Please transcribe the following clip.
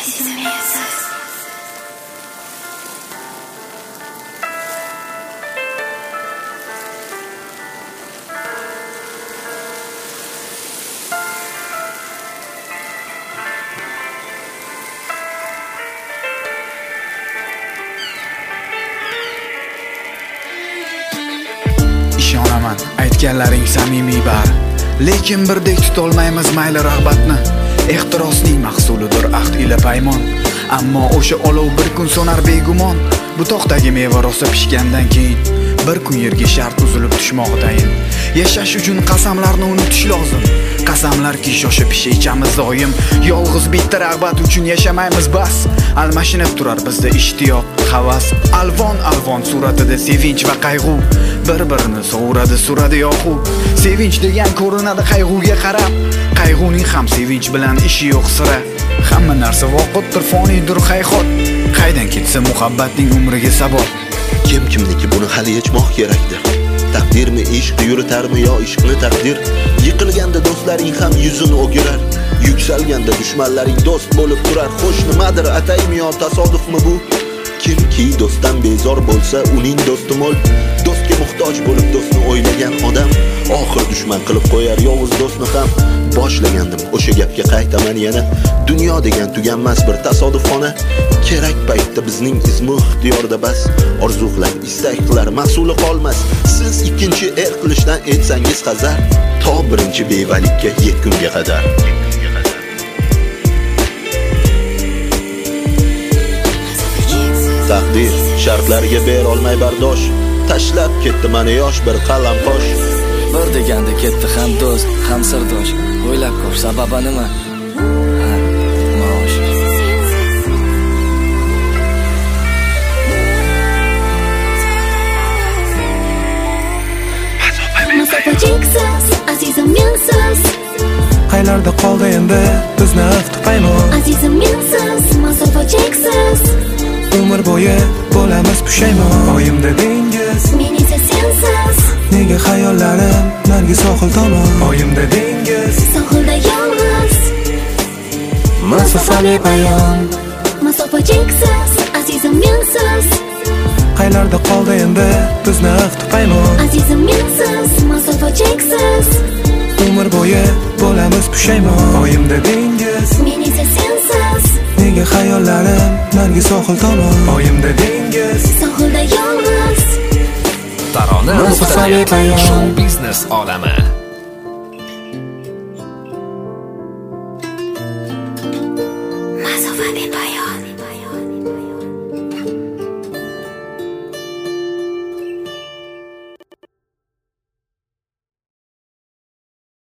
Ishonaman, aytganlaring samimiy bar. Lekin birdek tutolmaymiz mayli rag'batni. Ehtirosning mahsulidir ahd ila paymon. Ammo o'sha olov bir kun so'nar begumon. Butoqdagi meva rosa pishgandan keyin bir kun yerga shart uzilib tushmoqdayin. Yashash uchun qasamlarni unutish lozim. Qasamlarki shosha pisha ichamiz doim. Yolg'iz bitta rag'bat uchun yashamaymiz bas. Almashinib turar bizda ishtiyoq, havas, alvon suratida sevinch va qayg'u. Bir-birini sovuradi suradi yo'q. Sevinch degan ko'rinadi qayg'uga qarab. Qayg'uning ham sevinch bilan ishi yo'q sira. Hamma narsa voqitdir, foniydir hayhot. Qaydan ketsa muhabbatning umriga sabab. Kimniki buni hali yechmoq kerakdir. Taqdirmi ishq yuritarmi yo ishqni taqdir? Yiqilganda do'stlaring ham yuzini o'girar. Yuksalganda dushmanlaring do'st bo'lib turar. Xo'sh nimadir ataymi yo tasodifmi bu? Kimki do'stdan bezor bo'lsa, uning do'sti mo'l. Do'stga muhtoj bo'lib do'stni o'ylagan odam oxir dushman qilib qo'yar yovuz do'stni ham. Boshlagandim o'sha gapga qaytaman yana. Dunyo degan tuganmas bir tasodifxona. Kerak paytda bizning izmu ixtiyorda bas. Orzu qilar, istak qilar, mas'uli qolmas. Siz ikkinchi qilishdan etsangiz hazar, to birinchi bevalikka yetgunga qadar. Taqdir shartlarga ber olmay bardosh. Tashlab ketdi meni yosh bir qalam qosh. Bir deganda ketdi ham do'st, ham sirdosh. O'ylab ko'r, sababi nima? Maosh. Masofa cheksiz, azizim mensiz. Qaylarda qoldi endi bizni afti paymon. Azizim mensiz, masofa cheksiz. Umr bo'yi bo'lamiz pushaymon. Oyim dedingiz, Men esa sensiz. nega xayollarim nargi sohil tomon. Oyim dedingiz, Sohilda yolg'iz. masofali payon. Masofa cheksiz, azizim mensiz. Qaylarda qoldi endi bizni afti paymon. Azizim mensiz, masofa cheksiz. Umr bo'yi bo'lamiz pushaymon. Oyim dedingiz, Men esa sensiz. nega xayollarim nargi sohil tomon. Oyim dedingiz, Sohilda yolg'iz. Tarona masofali payon. show biznes olami. Masofa payon.